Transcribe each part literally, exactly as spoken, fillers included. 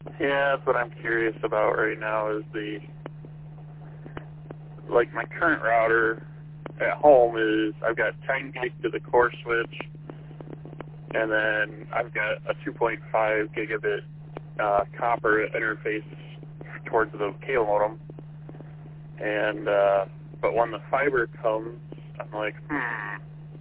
Yeah, that's what I'm curious about right now is the, like my current router at home is, I've got ten gig to the core switch, and then I've got a two point five gigabit uh, copper interface towards the cable modem. And, uh, but when the fiber comes, I'm like, hmm,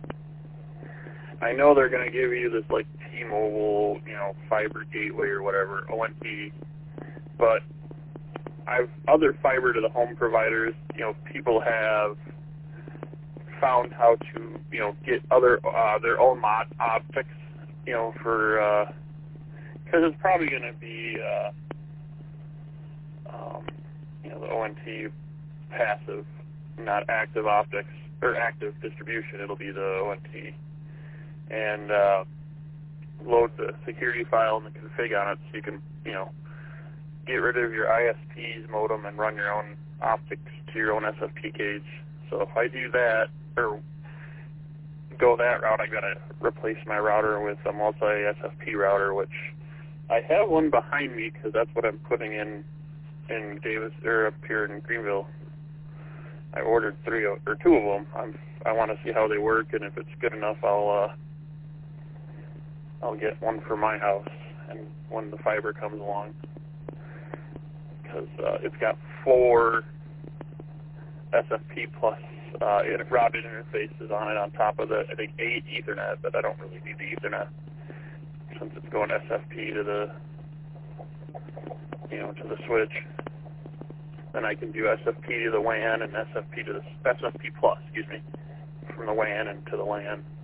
I know they're going to give you this, like, T-Mobile, you know, fiber gateway or whatever, O N T, but I've, other fiber to the home providers, you know, people have found how to, you know, get other, uh, their own mod optics, you know, for, uh, because it's probably going to be, uh, um, you know, the O N T passive, not active optics, or active distribution. It'll be the O N T. And uh, load the security file and the config on it so you can, you know, get rid of your I S P's modem and run your own optics to your own S F P cage. So if I do that, or go that route, I got to replace my router with a multi-S F P router, which I have one behind me because that's what I'm putting in in Davis, or up here in Greenville. I ordered three or two of them. I'm, I want to see how they work, and if it's good enough, I'll uh, I'll get one for my house, and when the fiber comes along, because uh, it's got four S F P plus uh, routed interfaces on it on top of the, I think, eight Ethernet, but I don't really need the Ethernet since it's going S F P to the, you know, to the switch. Then I can do S F P to the W A N and S F P to the S F P plus, excuse me, from the W A N and to the LAN.